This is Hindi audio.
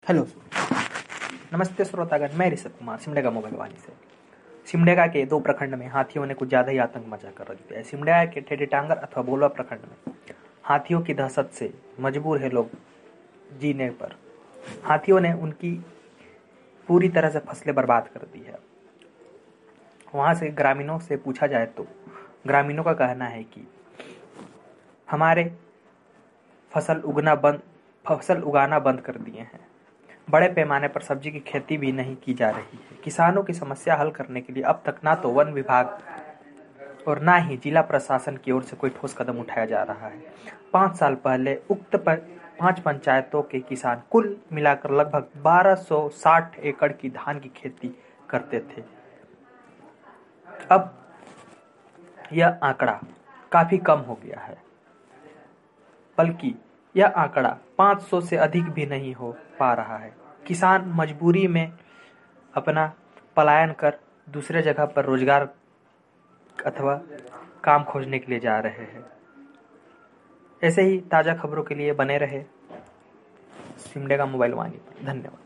हेलो नमस्ते श्रोतागण, मैं ऋषभ कुमार सिमडेगा मोबाइल वाणी से। सिमडेगा के 2 प्रखंड में हाथियों ने कुछ ज्यादा ही आतंक मचा कर रख दिया है। सिमडेगा के ठेठीटांगर अथवा बोलवा प्रखंड में हाथियों की दहशत से मजबूर है लोग जीने पर। हाथियों ने उनकी पूरी तरह से फसलें बर्बाद कर दी है। वहां से ग्रामीणों से पूछा जाए तो ग्रामीणों का कहना है कि हमारे फसल उगाना बंद कर दिए हैं। बड़े पैमाने पर सब्जी की खेती भी नहीं की जा रही है। किसानों की समस्या हल करने के लिए अब तक ना तो वन विभाग और ना ही जिला प्रशासन की ओर से कोई ठोस कदम उठाया जा रहा है। 5 साल पहले उक्त 5 पंचायतों के किसान कुल मिलाकर लगभग 1260 एकड़ की धान की खेती करते थे। अब यह आंकड़ा काफी कम हो गया है, बल्कि यह आंकड़ा 500 से अधिक भी नहीं हो पा रहा है। किसान मजबूरी में अपना पलायन कर दूसरे जगह पर रोजगार अथवा काम खोजने के लिए जा रहे हैं। ऐसे ही ताजा खबरों के लिए बने रहे सिमडेगा मोबाइल वाणी पर। धन्यवाद।